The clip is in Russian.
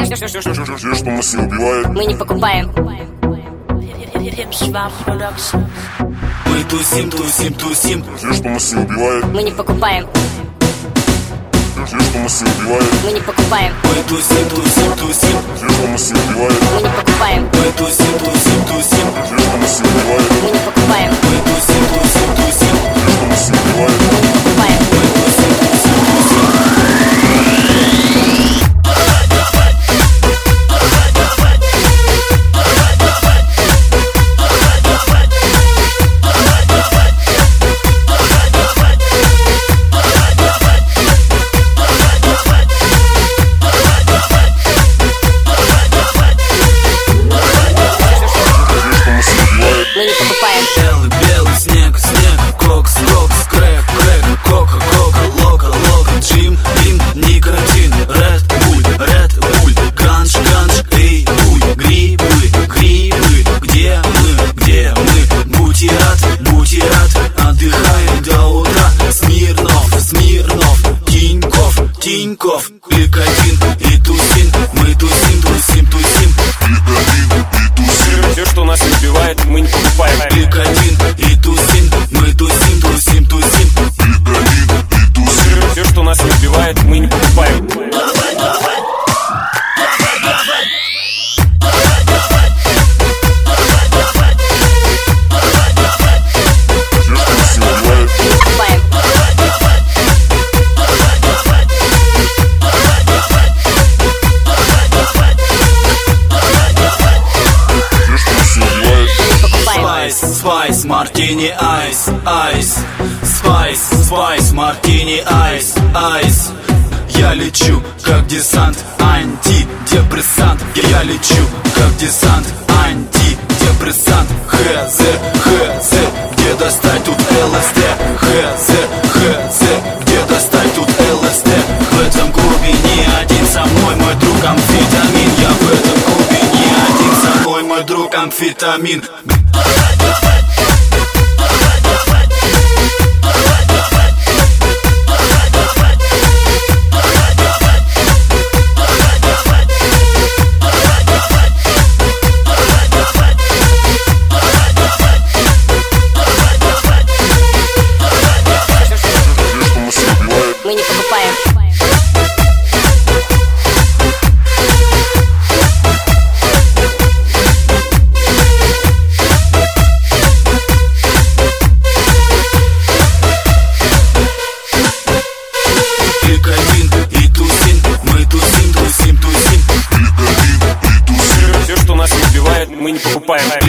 Все, что нас не убивает, мы не покупаем. Мы тусим, тусим, тусим. все, что нас не убивает, Мы не покупаем. все, что нас не убивает, Мы не покупаем. Мы тусим, тусим, тусим. все, что нас не убивает, Мы не покупаем. Мы тусим, тусим, тусим. все, что нас не убивает, Мы не покупаем. Мы тусим, тусим, тусим. все, что нас не убивает. Мы не покупаем. Мы тусим, тусим, тусим. Белый, белый снег, снег, кокс, кокс, крэк, крэк, кока, кока, лока, лока, джим, бим, никотин, ред, буль, ганш, ганш, эй, буй, грибы, грибы, где мы, бутерат, отдыхаем до утра, Смирнов, Тиньков, Ликотин и Тусин, мы тусим, тусим, тусим. Все, что нас не убивает, мы не покупаем. Ликотин и Тусин, мы тусим, тусим, тусим. Все, что нас не убивает, мы не покупаем. Спайс, мартини, айс. Спайс, мартини, айс. Я лечу, как десант, антидепрессант. Я лечу, как десант, антидепрессант. Хз, где достать тут ЛСД? Хз, где достать тут ЛСД? В этом клубе не один со мной, мой друг амфетамин. Я в этом клубе не один со мной, мой друг амфетамин. Мы не покупаем. Ликотин и Тусин, мы тусим, тусим, тусим. Все, что нас не убивает, мы не покупаем.